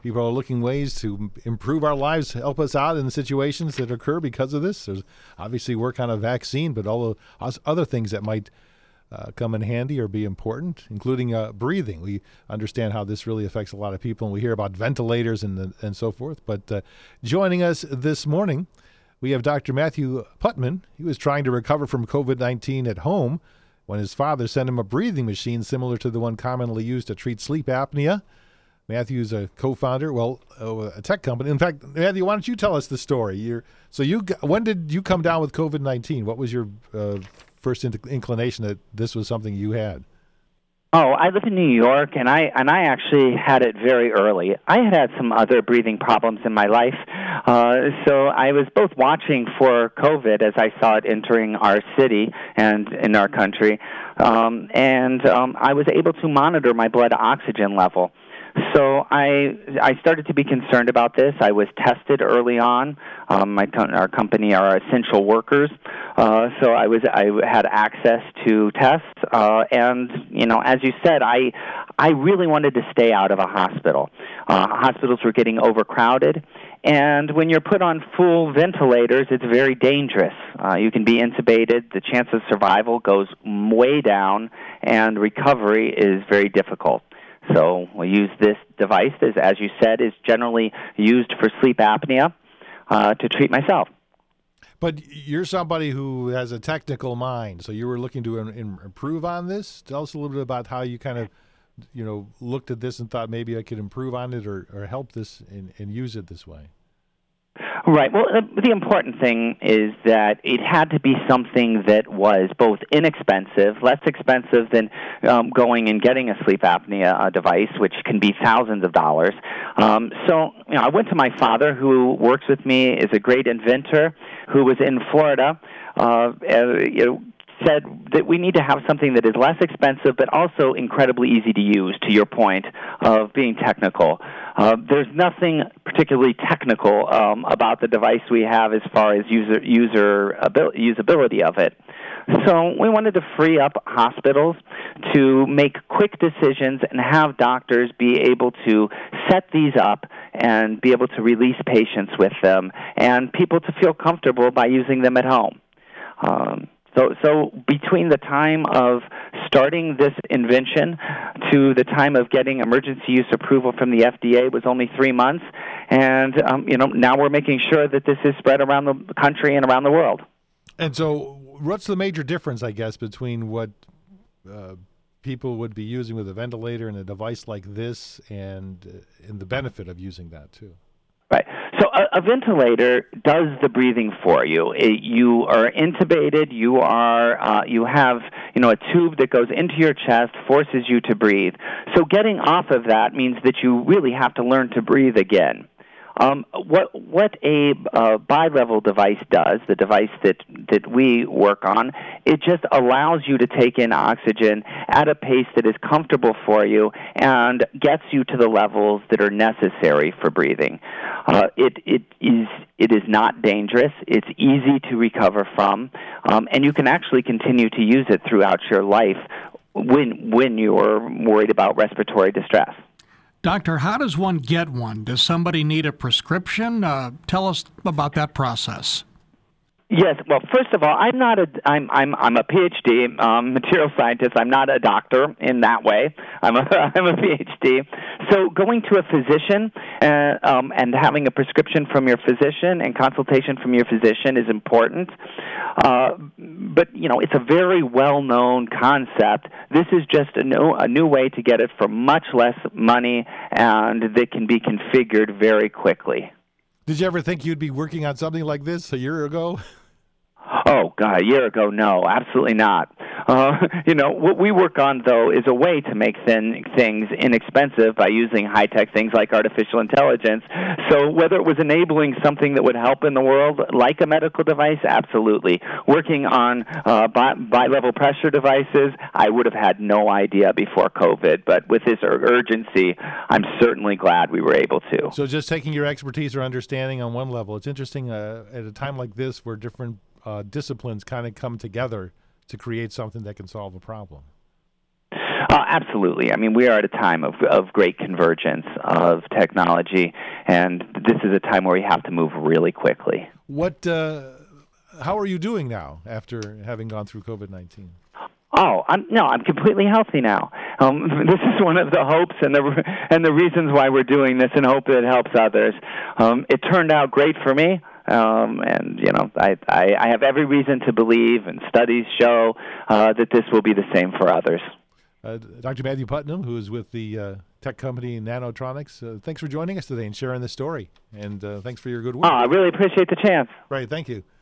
People are looking ways to improve our lives, help us out in the situations that occur because of this. There's obviously work on a vaccine, but all the other things that might come in handy or be important, including breathing. We understand how this really affects a lot of people, and we hear about ventilators and so forth. But joining us this morning, we have Dr. Matthew Putman. He was trying to recover from COVID-19 at home when his father sent him a breathing machine similar to the one commonly used to treat sleep apnea. Matthew's a co-founder, a tech company. In fact, Matthew, why don't you tell us the story? When did you come down with COVID-19? What was your first inclination that this was something you had? Oh, I live in New York, and I actually had it very early. I had some other breathing problems in my life, so I was both watching for COVID as I saw it entering our city and in our country, and I was able to monitor my blood oxygen level. So I started to be concerned about this. I was tested early on. Our company are essential workers, so I had access to tests. And as you said, I really wanted to stay out of a hospital. Hospitals were getting overcrowded. And when you're put on full ventilators, it's very dangerous. You can be intubated. The chance of survival goes way down, and recovery is very difficult. So we use this device, as you said, is generally used for sleep apnea to treat myself. But you're somebody who has a technical mind, so you were looking to improve on this. Tell us a little bit about how you kind of, looked at this and thought maybe I could improve on it or help this and use it this way. Right. Well, the important thing is that it had to be something that was both inexpensive, less expensive than going and getting a sleep apnea device, which can be thousands of dollars. So I went to my father, who works with me, is a great inventor, who was in Florida. Said that we need to have something that is less expensive but also incredibly easy to use, to your point of being technical. There's nothing particularly technical about the device we have as far as usability of it. So we wanted to free up hospitals to make quick decisions and have doctors be able to set these up and be able to release patients with them and people to feel comfortable by using them at home. So between the time of starting this invention to the time of getting emergency use approval from the FDA was only 3 months, and now we're making sure that this is spread around the country and around the world. And so what's the major difference, I guess, between what people would be using with a ventilator and a device like this and the benefit of using that too? Right. So a ventilator does the breathing for you. You are intubated. You have a tube that goes into your chest, forces you to breathe. So getting off of that means that you really have to learn to breathe again. What a bi-level device does, the device that we work on, it just allows you to take in oxygen at a pace that is comfortable for you and gets you to the levels that are necessary for breathing. It is not dangerous. It's easy to recover from, and you can actually continue to use it throughout your life when you're worried about respiratory distress. Doctor, how does one get one? Does somebody need a prescription? Tell us about that process. Yes. Well, first of all, I'm a PhD material scientist. I'm not a doctor in that way. I'm a PhD. So going to a physician and having a prescription from your physician and consultation from your physician is important. But it's a very well-known concept. This is just a new way to get it for much less money, and that can be configured very quickly. Did you ever think you'd be working on something like this a year ago? Oh, God, a year ago, no, absolutely not. What we work on, though, is a way to make things inexpensive by using high-tech things like artificial intelligence. So whether it was enabling something that would help in the world, like a medical device, absolutely. Working on bi-level pressure devices, I would have had no idea before COVID. But with this urgency, I'm certainly glad we were able to. So just taking your expertise or understanding on one level, it's interesting at a time like this where different disciplines kind of come together to create something that can solve a problem. Absolutely. I mean, we are at a time of great convergence of technology, and this is a time where we have to move really quickly. How are you doing now after having gone through COVID-19? Oh, I'm completely healthy now. This is one of the hopes and the reasons why we're doing this, and hope it helps others. It turned out great for me, and I have every reason to believe, and studies show that this will be the same for others. Dr. Matthew Putnam, who is with the tech company Nanotronics, thanks for joining us today and sharing this story, and thanks for your good work. I really appreciate the chance. Right, thank you.